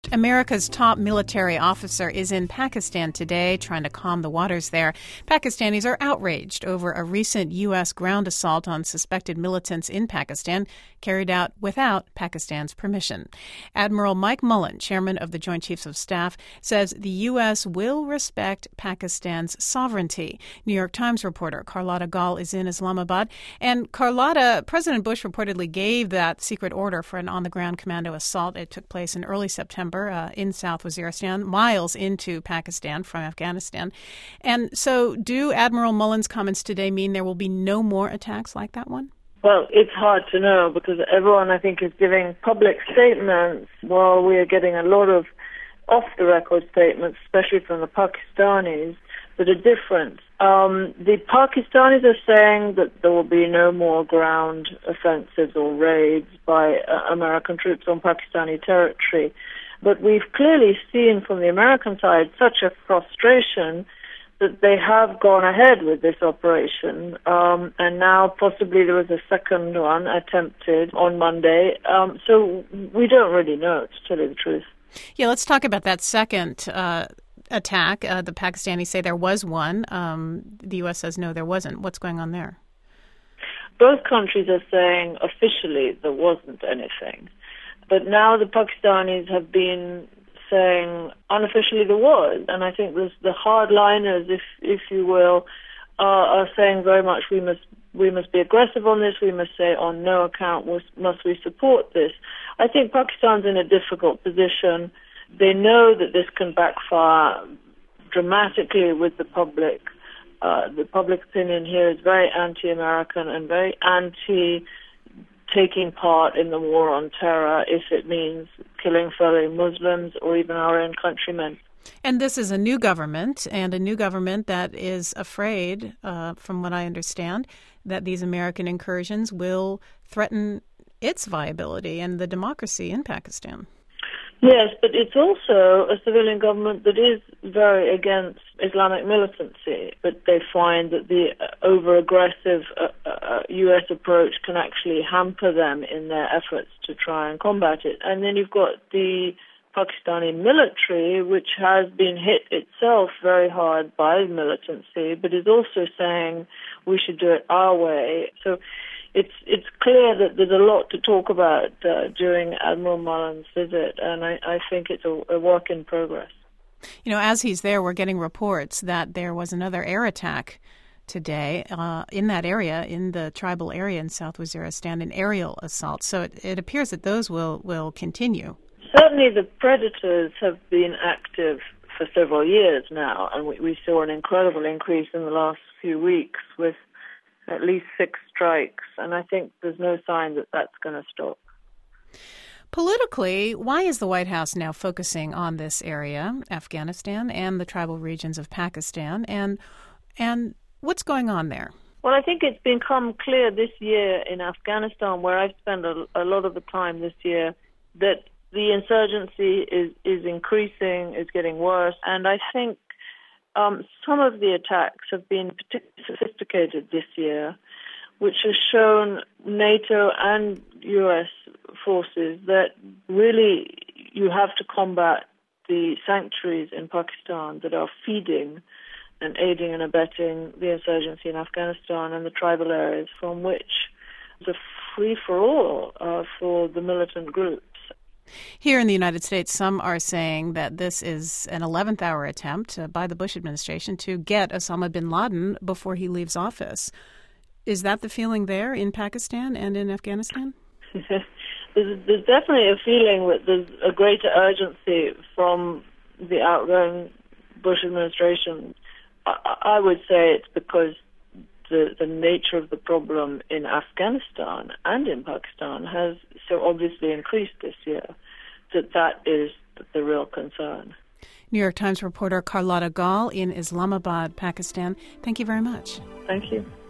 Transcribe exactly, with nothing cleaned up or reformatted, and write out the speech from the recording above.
America's top military officer is in Pakistan today trying to calm the waters there. Pakistanis are outraged over a recent U S ground assault on suspected militants in Pakistan carried out without Pakistan's permission. Admiral Mike Mullen, chairman of the Joint Chiefs of Staff, says the U S will respect Pakistan's sovereignty. New York Times reporter Carlotta Gall is in Islamabad. And Carlotta, President Bush reportedly gave that secret order for an on-the-ground commando assault. It took place in early September. Uh, in South Waziristan, miles into Pakistan from Afghanistan. And so do Admiral Mullen's comments today mean there will be no more attacks like that one? Well, it's hard to know because everyone, I think, is giving public statements while we are getting a lot of off-the-record statements, especially from the Pakistanis, that are different. Um, the Pakistanis are saying that there will be no more ground offensives or raids by uh, American troops on Pakistani territory. But we've clearly seen from the American side such a frustration that they have gone ahead with this operation. Um, and now possibly there was a second one attempted on Monday. Um, so we don't really know, to tell you the truth. Yeah, let's talk about that second uh, attack. Uh, the Pakistanis say there was one. Um, the U S says no, there wasn't. What's going on there? Both countries are saying officially there wasn't anything. But now the Pakistanis have been saying unofficially there was. And I think this, the hardliners, if if you will, uh, are saying very much we must we must be aggressive on this. We must say on no account must we support this. I think Pakistan's in a difficult position. They know that this can backfire dramatically with the public. Uh, the public opinion here is very anti-American and very anti taking part in the war on terror if it means killing fellow Muslims or even our own countrymen. And this is a new government, and a new government that is afraid, uh, from what I understand, that these American incursions will threaten its viability and the democracy in Pakistan. Yes, but it's also a civilian government that is very against Islamic militancy, but they find that the over-aggressive uh, uh, U S approach can actually hamper them in their efforts to try and combat it. And then you've got the Pakistani military, which has been hit itself very hard by militancy, but is also saying we should do it our way. So It's it's clear that there's a lot to talk about uh, during Admiral Mullen's visit, and I, I think it's a, a work in progress. You know, as he's there, we're getting reports that there was another air attack today uh, in that area, in the tribal area in South Waziristan, an aerial assault. So it, it appears that those will, will continue. Certainly the predators have been active for several years now, and we, we saw an incredible increase in the last few weeks with at least six strikes, and I think there's no sign that that's going to stop. Politically, why is the White House now focusing on this area, Afghanistan, and the tribal regions of Pakistan, and and what's going on there? Well, I think it's become clear this year in Afghanistan, where I've spent a, a lot of the time this year, that the insurgency is, is increasing, is getting worse, and I think Um, some of the attacks have been particularly sophisticated this year, which has shown NATO and U S forces that really you have to combat the sanctuaries in Pakistan that are feeding and aiding and abetting the insurgency in Afghanistan and the tribal areas from which is a free-for-all uh, for the militant groups. Here in the United States, some are saying that this is an eleventh hour attempt uh, by the Bush administration to get Osama bin Laden before he leaves office. Is that the feeling there in Pakistan and in Afghanistan? there's, there's definitely a feeling that there's a greater urgency from the outgoing Bush administration. I, I would say it's because the, the nature of the problem in Afghanistan and in Pakistan has so obviously increased this year that that is the real concern. New York Times reporter Carlotta Gall in Islamabad, Pakistan. Thank you very much. Thank you.